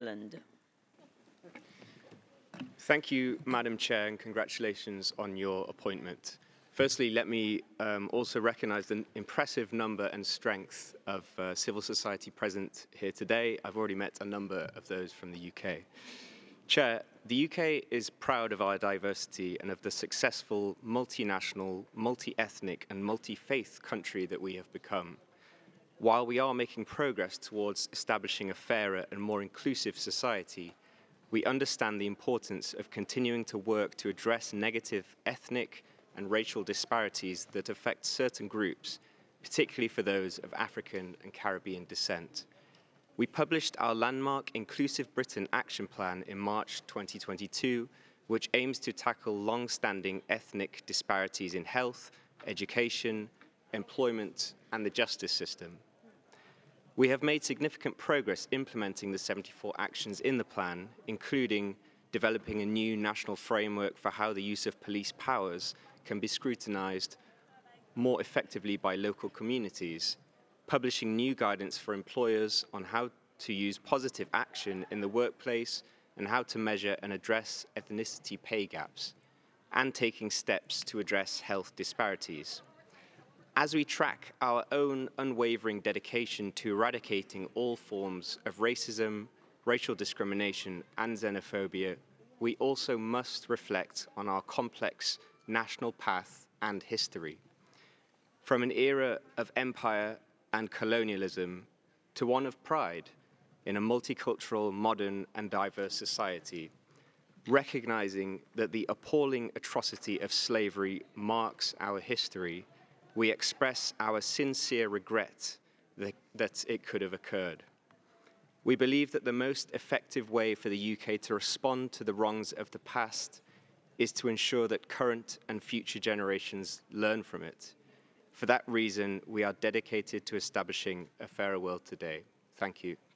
Ireland. Thank you, Madam Chair, and congratulations on your appointment. Firstly, let me also recognise the impressive number and strength of civil society present here today. I've already met a number of those from the UK. Chair, the UK is proud of our diversity and of the successful multinational, multi-ethnic and multi-faith country that we have become. While we are making progress towards establishing a fairer and more inclusive society, we understand the importance of continuing to work to address negative ethnic and racial disparities that affect certain groups, particularly for those of African and Caribbean descent. We published our landmark Inclusive Britain Action Plan in March 2022, which aims to tackle long-standing ethnic disparities in health, education, employment, and the justice system. We have made significant progress implementing the 74 actions in the plan, including developing a new national framework for how the use of police powers can be scrutinised more effectively by local communities, publishing new guidance for employers on how to use positive action in the workplace and how to measure and address ethnicity pay gaps, and taking steps to address health disparities. As we track our own unwavering dedication to eradicating all forms of racism, racial discrimination, and xenophobia, we also must reflect on our complex national path and history. From an era of empire and colonialism to one of pride in a multicultural, modern, and diverse society, recognizing that the appalling atrocity of slavery marks our history, we express our sincere regret that it could have occurred. We believe that the most effective way for the UK to respond to the wrongs of the past is to ensure that current and future generations learn from it. For that reason, we are dedicated to establishing a fairer world today. Thank you.